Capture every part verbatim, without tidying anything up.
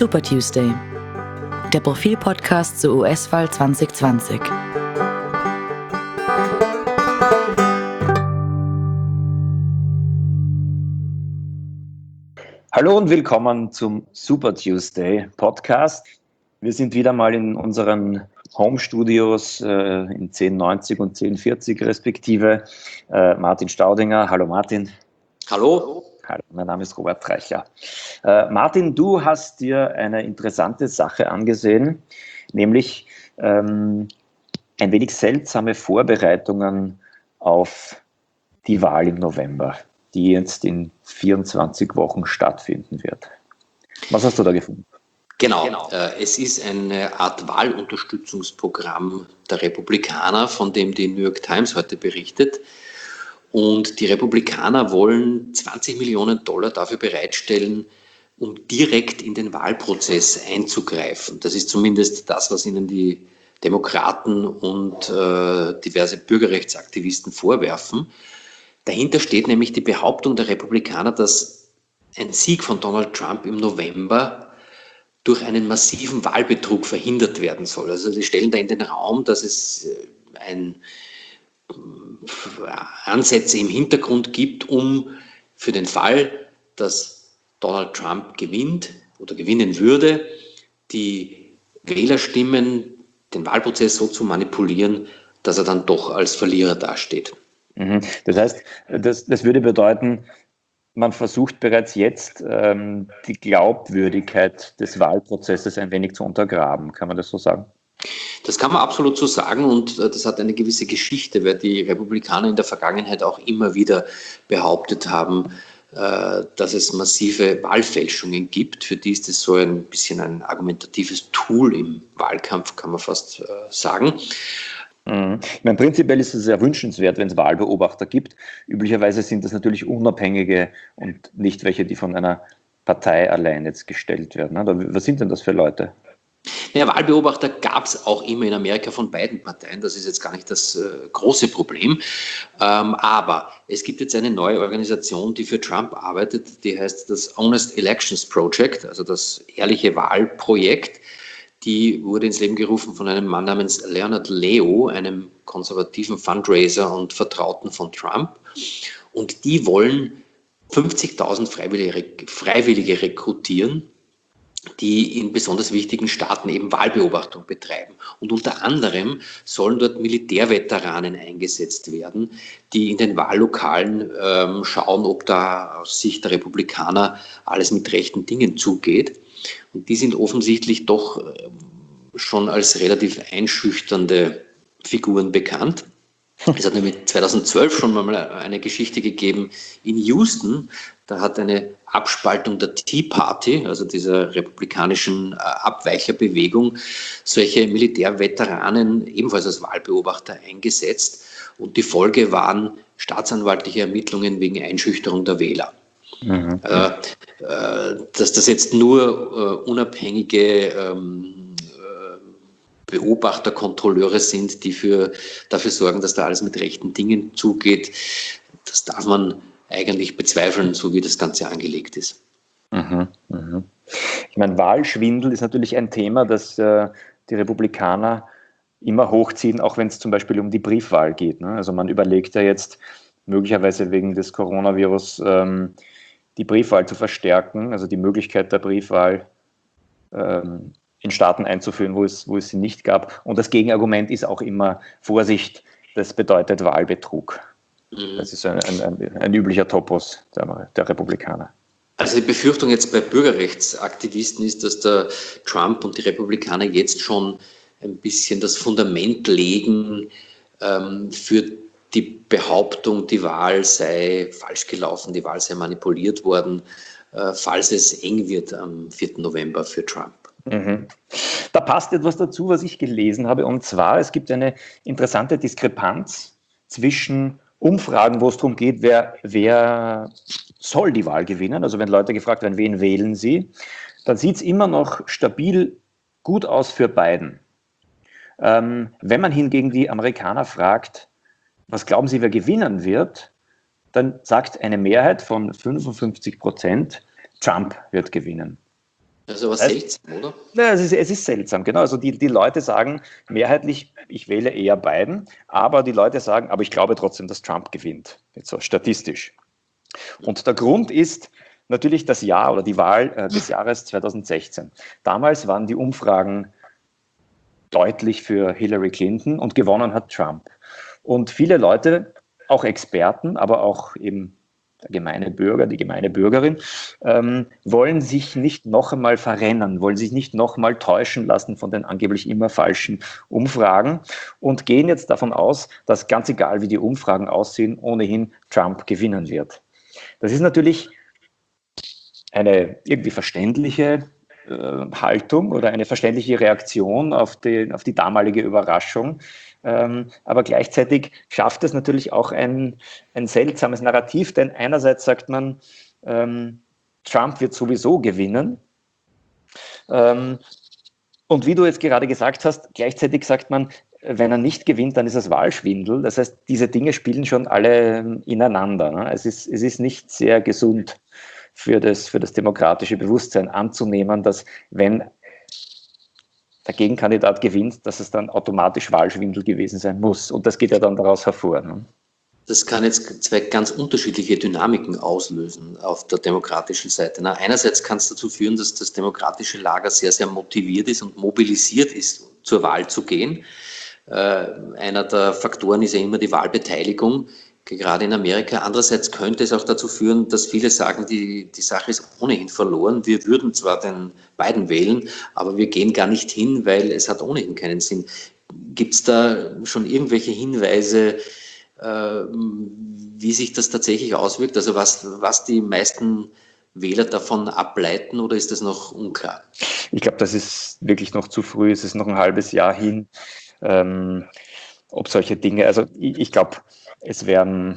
Super Tuesday, der Profil-Podcast zur U S-Wahl zwanzig zwanzig. Hallo und willkommen zum Super Tuesday Podcast. Wir sind wieder mal in unseren Home-Studios äh, in zehn neunzig und zehn vierzig respektive. Äh, Martin Staudinger, hallo Martin. Hallo. Hallo, mein Name ist Robert Treichler. Äh, Martin, du hast dir eine interessante Sache angesehen, nämlich ähm, ein wenig seltsame Vorbereitungen auf die Wahl im November, die jetzt in vierundzwanzig Wochen stattfinden wird. Was hast du da gefunden? Genau, genau. Äh, es ist eine Art Wahlunterstützungsprogramm der Republikaner, von dem die New York Times heute berichtet. Und die Republikaner wollen zwanzig Millionen Dollar dafür bereitstellen, um direkt in den Wahlprozess einzugreifen. Das ist zumindest das, was ihnen die Demokraten und äh, diverse Bürgerrechtsaktivisten vorwerfen. Dahinter steht nämlich die Behauptung der Republikaner, dass ein Sieg von Donald Trump im November durch einen massiven Wahlbetrug verhindert werden soll. Also sie stellen da in den Raum, dass es ein Ansätze im Hintergrund gibt, um für den Fall, dass Donald Trump gewinnt oder gewinnen würde, die Wählerstimmen, den Wahlprozess so zu manipulieren, dass er dann doch als Verlierer dasteht. Das heißt, das, das würde bedeuten, man versucht bereits jetzt ähm, die Glaubwürdigkeit des Wahlprozesses ein wenig zu untergraben. Kann man das so sagen? Das kann man absolut so sagen und das hat eine gewisse Geschichte, weil die Republikaner in der Vergangenheit auch immer wieder behauptet haben, dass es massive Wahlfälschungen gibt. Für die ist es so ein bisschen ein argumentatives Tool im Wahlkampf, kann man fast sagen. Ich meine, prinzipiell ist es sehr wünschenswert, wenn es Wahlbeobachter gibt. Üblicherweise sind das natürlich unabhängige und nicht welche, die von einer Partei allein jetzt gestellt werden. Was sind denn das für Leute? Naja, Wahlbeobachter gab es auch immer in Amerika von beiden Parteien. Das ist jetzt gar nicht das äh, große Problem. Ähm, aber es gibt jetzt eine neue Organisation, die für Trump arbeitet. Die heißt das Honest Elections Project, also das ehrliche Wahlprojekt. Die wurde ins Leben gerufen von einem Mann namens Leonard Leo, einem konservativen Fundraiser und Vertrauten von Trump. Und die wollen fünfzigtausend Freiwillige, Freiwillige rekrutieren, die in besonders wichtigen Staaten eben Wahlbeobachtung betreiben. Und unter anderem sollen dort Militärveteranen eingesetzt werden, die in den Wahllokalen ähm, schauen, ob da aus Sicht der Republikaner alles mit rechten Dingen zugeht. Und die sind offensichtlich doch äh, schon als relativ einschüchternde Figuren bekannt. Es hat nämlich zweitausendzwölf schon mal eine Geschichte gegeben in Houston. Da hat eine Abspaltung der Tea Party, also dieser republikanischen Abweicherbewegung, solche Militärveteranen ebenfalls als Wahlbeobachter eingesetzt. Und die Folge waren staatsanwaltliche Ermittlungen wegen Einschüchterung der Wähler. Mhm. Äh, äh, dass das jetzt nur äh, unabhängige ähm, Beobachter, Kontrolleure sind, die für, dafür sorgen, dass da alles mit rechten Dingen zugeht. Das darf man eigentlich bezweifeln, so wie das Ganze angelegt ist. Mhm, mh. Ich meine, Wahlschwindel ist natürlich ein Thema, das äh, die Republikaner immer hochziehen, auch wenn es zum Beispiel um die Briefwahl geht. Ne? Also man überlegt ja jetzt möglicherweise wegen des Coronavirus ähm, die Briefwahl zu verstärken, also die Möglichkeit der Briefwahl ähm, in Staaten einzuführen, wo es, wo es sie nicht gab. Und das Gegenargument ist auch immer Vorsicht, das bedeutet Wahlbetrug. Mhm. Das ist ein, ein, ein, ein üblicher Topos der, der Republikaner. Also die Befürchtung jetzt bei Bürgerrechtsaktivisten ist, dass der Trump und die Republikaner jetzt schon ein bisschen das Fundament legen ähm, für die Behauptung, die Wahl sei falsch gelaufen, die Wahl sei manipuliert worden, äh, falls es eng wird am vierten November für Trump. Mhm. Da passt etwas dazu, was ich gelesen habe, und zwar, es gibt eine interessante Diskrepanz zwischen Umfragen, wo es darum geht, wer, wer soll die Wahl gewinnen, also wenn Leute gefragt werden, wen wählen sie, dann sieht es immer noch stabil gut aus für Biden. Ähm, wenn man hingegen die Amerikaner fragt, was glauben sie, wer gewinnen wird, dann sagt eine Mehrheit von fünfundfünfzig Prozent, Trump wird gewinnen. Also aber Das heißt, seltsam, oder? ja, es ist, es ist seltsam, genau. Also die, die Leute sagen mehrheitlich, ich wähle eher Biden, aber die Leute sagen, aber ich glaube trotzdem, dass Trump gewinnt, jetzt so statistisch. Und der Grund ist natürlich das Jahr oder die Wahl äh, des Jahres zweitausendsechzehn. Damals waren die Umfragen deutlich für Hillary Clinton und gewonnen hat Trump. Und viele Leute, auch Experten, aber auch eben der gemeine Bürger, die gemeine Bürgerin, ähm, wollen sich nicht noch einmal verrennen, wollen sich nicht noch einmal täuschen lassen von den angeblich immer falschen Umfragen und gehen jetzt davon aus, dass ganz egal, wie die Umfragen aussehen, ohnehin Trump gewinnen wird. Das ist natürlich eine irgendwie verständliche äh, Haltung oder eine verständliche Reaktion auf die, auf die damalige Überraschung. Ähm, aber gleichzeitig schafft es natürlich auch ein, ein seltsames Narrativ, denn einerseits sagt man, ähm, Trump wird sowieso gewinnen. Ähm, und wie du jetzt gerade gesagt hast, gleichzeitig sagt man, wenn er nicht gewinnt, dann ist es Wahlschwindel. Das heißt, diese Dinge spielen schon alle ineinander. Ne? Es ist, es ist nicht sehr gesund für das, für das demokratische Bewusstsein anzunehmen, dass wenn der Gegenkandidat gewinnt, dass es dann automatisch Wahlschwindel gewesen sein muss. Und das geht ja dann daraus hervor. Ne? Das kann jetzt zwei ganz unterschiedliche Dynamiken auslösen auf der demokratischen Seite. Na, einerseits kann es dazu führen, dass das demokratische Lager sehr, sehr motiviert ist und mobilisiert ist, zur Wahl zu gehen. Äh, einer der Faktoren ist ja immer die Wahlbeteiligung, gerade in Amerika. Andererseits könnte es auch dazu führen, dass viele sagen, die, die Sache ist ohnehin verloren. Wir würden zwar den Biden wählen, aber wir gehen gar nicht hin, weil es hat ohnehin keinen Sinn. Gibt es da schon irgendwelche Hinweise, äh, wie sich das tatsächlich auswirkt? Also was, was die meisten Wähler davon ableiten, oder ist das noch unklar? Ich glaube, das ist wirklich noch zu früh. Es ist noch ein halbes Jahr hin. Ähm, ob solche Dinge, also ich, ich glaube, es werden,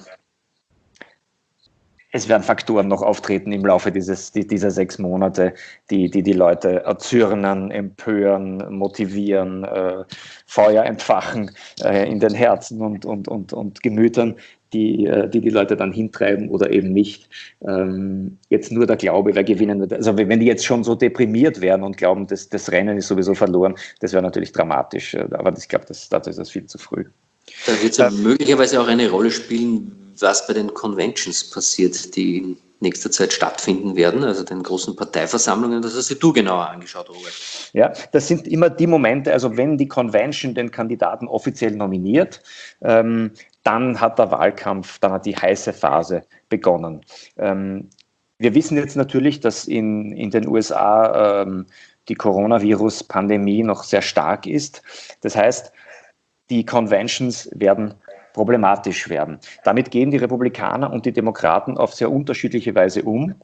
es werden Faktoren noch auftreten im Laufe dieses, dieser sechs Monate, die die, die Leute erzürnen, empören, motivieren, äh, Feuer entfachen äh, in den Herzen und, und, und, und Gemütern, die, die die Leute dann hintreiben oder eben nicht. Ähm, jetzt nur der Glaube, wer gewinnen wird. Also wenn die jetzt schon so deprimiert wären und glauben, das, das Rennen ist sowieso verloren, das wäre natürlich dramatisch. Aber ich glaube, dazu ist das viel zu früh. Da wird es ja ähm, möglicherweise auch eine Rolle spielen, was bei den Conventions passiert, die in nächster Zeit stattfinden werden, also den großen Parteiversammlungen. Das hast du genauer angeschaut, Robert. Ja, das sind immer die Momente, also wenn die Convention den Kandidaten offiziell nominiert, ähm, dann hat der Wahlkampf, dann hat die heiße Phase begonnen. Ähm, wir wissen jetzt natürlich, dass in, in den U S A ähm, die Coronavirus-Pandemie noch sehr stark ist. Das heißt, die Conventions werden problematisch werden. Damit gehen die Republikaner und die Demokraten auf sehr unterschiedliche Weise um,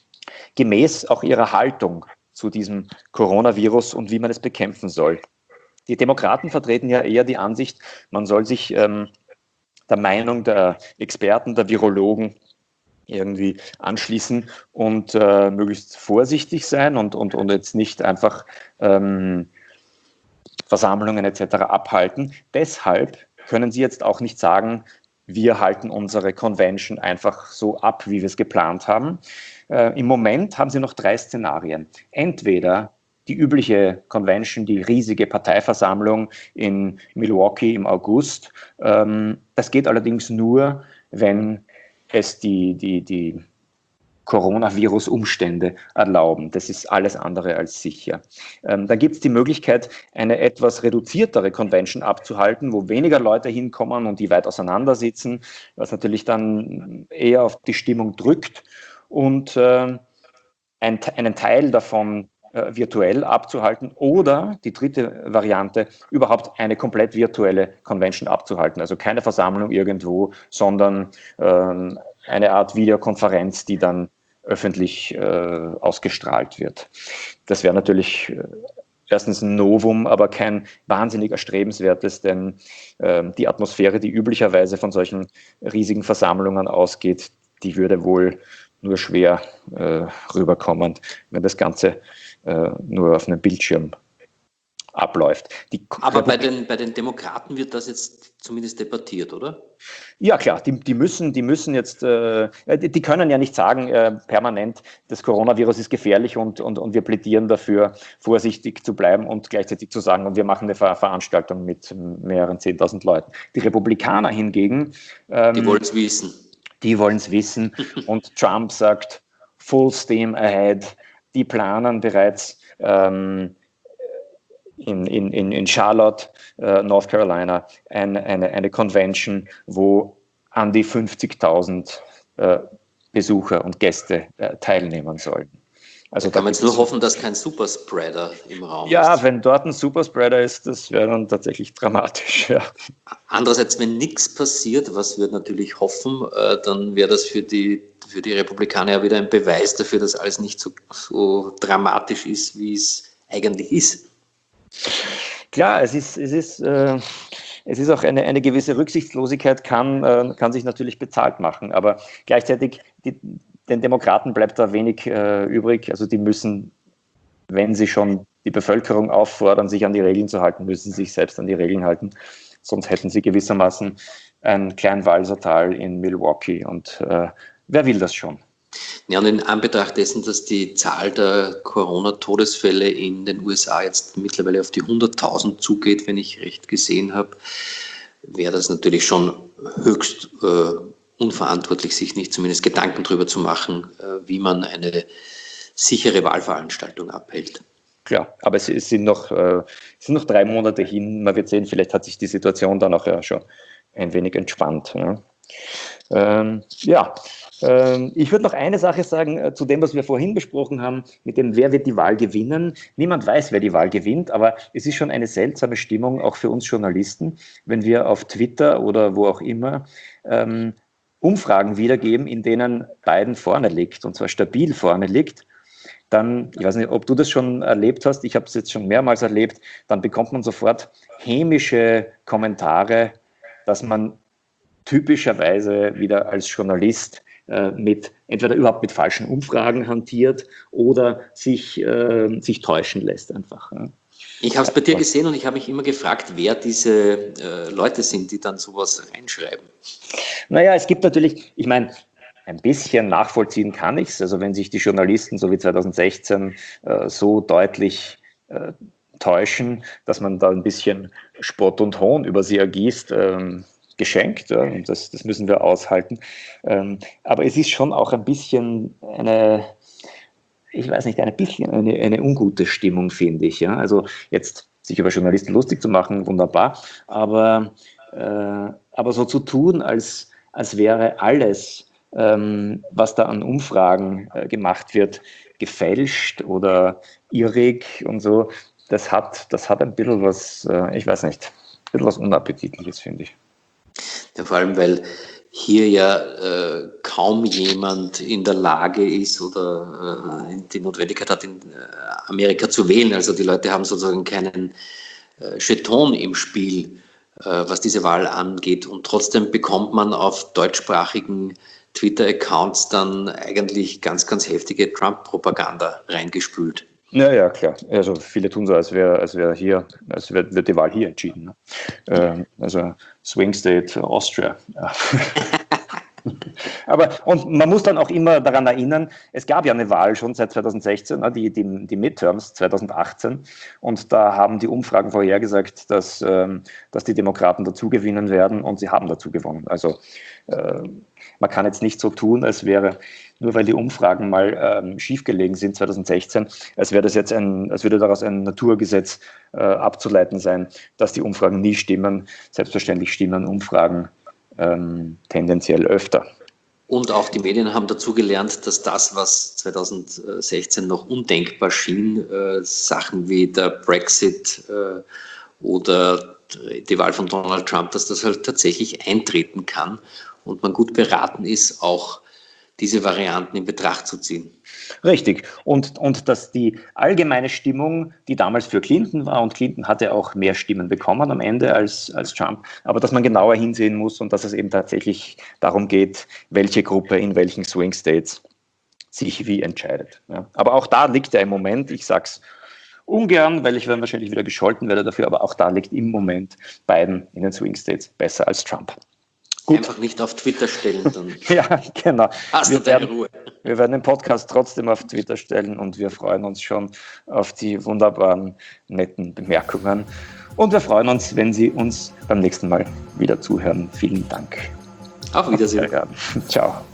gemäß auch ihrer Haltung zu diesem Coronavirus und wie man es bekämpfen soll. Die Demokraten vertreten ja eher die Ansicht, man soll sich ähm, der Meinung der Experten, der Virologen irgendwie anschließen und äh, möglichst vorsichtig sein und, und, und jetzt nicht einfach ähm, Versammlungen et cetera abhalten. Deshalb können Sie jetzt auch nicht sagen, wir halten unsere Convention einfach so ab, wie wir es geplant haben. Äh, Im Moment haben Sie noch drei Szenarien. Entweder die übliche Convention, die riesige Parteiversammlung in Milwaukee im August. Ähm, das geht allerdings nur, wenn es die, die, die Coronavirus-Umstände erlauben. Das ist alles andere als sicher. Ähm, dann gibt es die Möglichkeit, eine etwas reduziertere Convention abzuhalten, wo weniger Leute hinkommen und die weit auseinander sitzen, was natürlich dann eher auf die Stimmung drückt und äh, ein, einen Teil davon äh, virtuell abzuhalten oder die dritte Variante, überhaupt eine komplett virtuelle Convention abzuhalten. Also keine Versammlung irgendwo, sondern äh, eine Art Videokonferenz, die dann öffentlich äh, ausgestrahlt wird. Das wäre natürlich äh, erstens ein Novum, aber kein wahnsinnig erstrebenswertes, denn äh, die Atmosphäre, die üblicherweise von solchen riesigen Versammlungen ausgeht, die würde wohl nur schwer äh, rüberkommen, wenn das Ganze äh, nur auf einem Bildschirm abläuft. Die Aber bei den, bei den Demokraten wird das jetzt zumindest debattiert, oder? Ja klar, die, die müssen, die müssen jetzt, äh, die, die können ja nicht sagen äh, permanent, das Coronavirus ist gefährlich und, und, und wir plädieren dafür, vorsichtig zu bleiben und gleichzeitig zu sagen, und wir machen eine Ver Veranstaltung mit mehreren zehntausend Leuten. Die Republikaner hingegen, ähm, die wollen es wissen. Die wollen es wissen und Trump sagt, full steam ahead, die planen bereits ähm, In, in, in Charlotte, uh, North Carolina, eine, eine, eine Convention, wo an die fünfzigtausend uh, Besucher und Gäste uh, teilnehmen sollen. Also da kann man jetzt nur hoffen, dass kein Superspreader im Raum ja, ist. Ja, ist. wenn dort ein Superspreader ist, das wäre dann tatsächlich dramatisch. Ja. Andererseits, wenn nichts passiert, was wir natürlich hoffen, äh, dann wäre das für die, für die Republikaner ja wieder ein Beweis dafür, dass alles nicht so, so dramatisch ist, wie es eigentlich ist. Klar, es ist, es ist, äh, es ist auch eine, eine gewisse Rücksichtslosigkeit, kann, äh, kann sich natürlich bezahlt machen, aber gleichzeitig, die, den Demokraten bleibt da wenig äh, übrig, also die müssen, wenn sie schon die Bevölkerung auffordern, sich an die Regeln zu halten, müssen sie sich selbst an die Regeln halten, sonst hätten sie gewissermaßen ein Kleinwalsertal in Milwaukee und äh, wer will das schon? Ja, und in Anbetracht dessen, dass die Zahl der Corona-Todesfälle in den U S A jetzt mittlerweile auf die hunderttausend zugeht, wenn ich recht gesehen habe, wäre das natürlich schon höchst äh, unverantwortlich, sich nicht zumindest Gedanken darüber zu machen, äh, wie man eine sichere Wahlveranstaltung abhält. Klar, aber es, es, sind noch, äh, es sind noch drei Monate hin, man wird sehen, vielleicht hat sich die Situation dann auch ja schon ein wenig entspannt. Ja. Ähm, ja. Ich würde noch eine Sache sagen zu dem, was wir vorhin besprochen haben, mit dem, wer wird die Wahl gewinnen. Niemand weiß, wer die Wahl gewinnt, aber es ist schon eine seltsame Stimmung, auch für uns Journalisten, wenn wir auf Twitter oder wo auch immer ähm, Umfragen wiedergeben, in denen Biden vorne liegt, und zwar stabil vorne liegt. Dann, ich weiß nicht, ob du das schon erlebt hast, ich habe es jetzt schon mehrmals erlebt, dann bekommt man sofort hämische Kommentare, dass man typischerweise wieder als Journalist mit entweder überhaupt mit falschen Umfragen hantiert oder sich, äh, sich täuschen lässt einfach. Ja. Ich habe es bei dir gesehen und ich habe mich immer gefragt, wer diese äh, Leute sind, die dann sowas reinschreiben. Naja, es gibt natürlich, ich meine, ein bisschen nachvollziehen kann ich es, also wenn sich die Journalisten so wie zweitausendsechzehn äh, so deutlich äh, täuschen, dass man da ein bisschen Spott und Hohn über sie ergießt, ähm, geschenkt, ja, und das, das müssen wir aushalten. Ähm, aber es ist schon auch ein bisschen eine, ich weiß nicht, ein bisschen eine, eine ungute Stimmung, finde ich. Ja? Also jetzt sich über Journalisten lustig zu machen, wunderbar, aber, äh, aber so zu tun, als, als wäre alles, ähm, was da an Umfragen äh, gemacht wird, gefälscht oder irrig und so, das hat, das hat ein bisschen was, äh, ich weiß nicht, ein bisschen was Unappetitliches, finde ich. Ja, vor allem, weil hier ja äh, kaum jemand in der Lage ist oder äh, die Notwendigkeit hat, in äh, Amerika zu wählen. Also die Leute haben sozusagen keinen äh, Jeton im Spiel, äh, was diese Wahl angeht. Und trotzdem bekommt man auf deutschsprachigen Twitter-Accounts dann eigentlich ganz, ganz heftige Trump-Propaganda reingespült. Ja, ja, klar. Also viele tun so, als wäre als wäre hier, als wäre wird die Wahl hier entschieden. Ne? Ähm, also Swing State Austria. Ja. Aber und man muss dann auch immer daran erinnern, es gab ja eine Wahl schon seit zweitausendsechzehn, ne, die, die, die Midterms zweitausendachtzehn, und da haben die Umfragen vorhergesagt, dass, ähm, dass die Demokraten dazu gewinnen werden, und sie haben dazu gewonnen. Also äh, man kann jetzt nicht so tun, als wäre, nur weil die Umfragen mal ähm, schiefgelegen sind zweitausendsechzehn, als wäre das jetzt ein, als würde daraus ein Naturgesetz äh, abzuleiten sein, dass die Umfragen nie stimmen. Selbstverständlich stimmen Umfragen ähm, tendenziell öfter. Und auch die Medien haben dazu gelernt, dass das, was zweitausendsechzehn noch undenkbar schien, äh, Sachen wie der Brexit äh, oder die Wahl von Donald Trump, dass das halt tatsächlich eintreten kann und man gut beraten ist, auch diese Varianten in Betracht zu ziehen. Richtig. Und, und dass die allgemeine Stimmung, die damals für Clinton war, und Clinton hatte auch mehr Stimmen bekommen am Ende als, als Trump, aber dass man genauer hinsehen muss und dass es eben tatsächlich darum geht, welche Gruppe in welchen Swing States sich wie entscheidet. Ja. Aber auch da liegt er im Moment, ich sage es ungern, weil ich dann wahrscheinlich wieder gescholten werde dafür, aber auch da liegt im Moment Biden in den Swing States besser als Trump. Gut. Einfach nicht auf Twitter stellen. Dann ja, genau. Hast wir du deine werden, Ruhe. Wir werden den Podcast trotzdem auf Twitter stellen und wir freuen uns schon auf die wunderbaren, netten Bemerkungen. Und wir freuen uns, wenn Sie uns beim nächsten Mal wieder zuhören. Vielen Dank. Auf Wiedersehen. Ciao.